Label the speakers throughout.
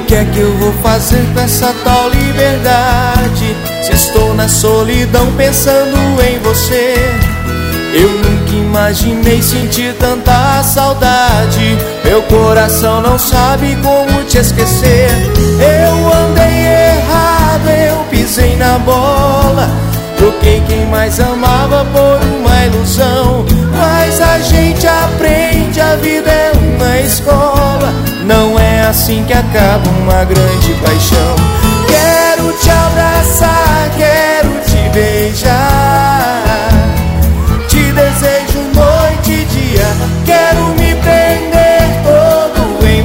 Speaker 1: que é que eu vou fazer com essa tal liberdade? Se estou na solidão pensando em você. Eu nunca imaginei sentir tanta saudade. Meu coração não sabe como te esquecer. Eu andei errado, eu pisei na bola. Troquei quem mais amava por uma ilusão. Mas a gente aprende, a vida é uma escola. Não é assim que acaba uma grande paixão. Quero te abraçar, quero te beijar. Te desejo noite e dia. Quero me prender todo em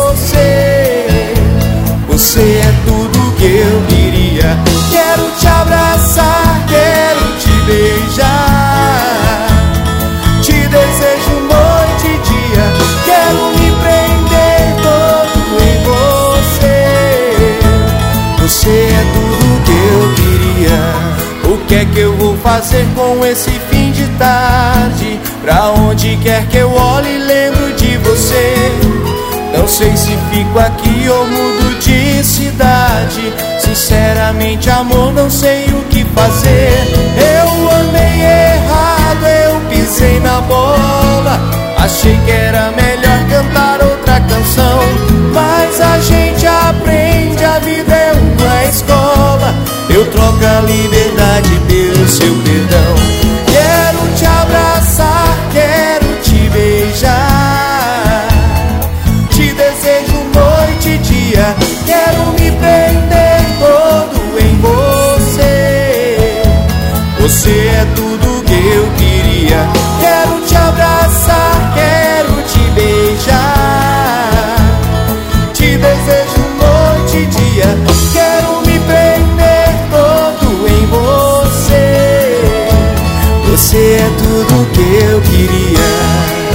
Speaker 1: você. Você é tudo que eu queria. Quero te abraçar, quero te beijar. Te desejo noite e dia. Quero me prender todo em você. Você é tudo que eu queria. O que é que eu vou fazer com esse fim de tarde? Pra onde quer que eu olhe lembro de você. Não sei se fico aqui ou mudo de cidade. Sinceramente, amor, não sei o que fazer. Eu andei errado, eu pisei na bola. Achei que era melhor cantar outra canção. Mas a gente aprende, a vida é uma escola. Eu troco a liberdade pelo seu perdão. Quero te abraçar, quero te beijar. Te desejo noite e dia. Quero me prender todo em você. Você é tudo que eu queria. Quero te abraçar, quero te beijar. Te desejo noite e dia. Quero me prender todo em você. Você é tudo que eu queria.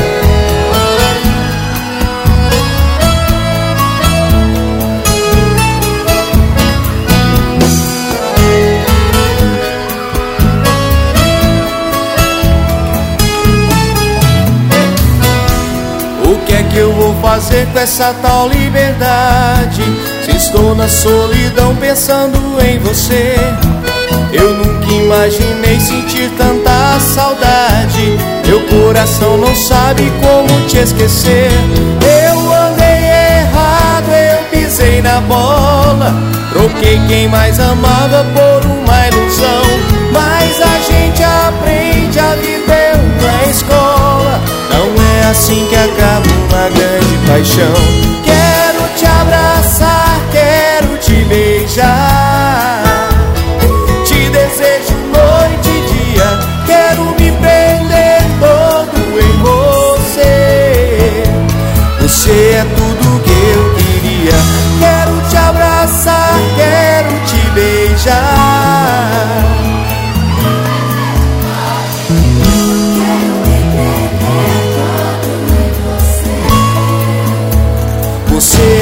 Speaker 1: O que é que eu vou fazer com essa tal liberdade? Se estou na solidão pensando em você. Eu nunca imaginei sentir tanta saudade. Meu coração não sabe como te esquecer. Eu andei errado, eu pisei na bola. Troquei quem mais amava por uma ilusão. Mas a gente aprende, a vida é uma escola. Não é assim que acaba uma grande paixão. Quero te abraçar, quero te beijar. Te desejo noite e dia. Quero me prender todo em você. Você é tudo que eu queria. Quero te abraçar, quero te beijar. Você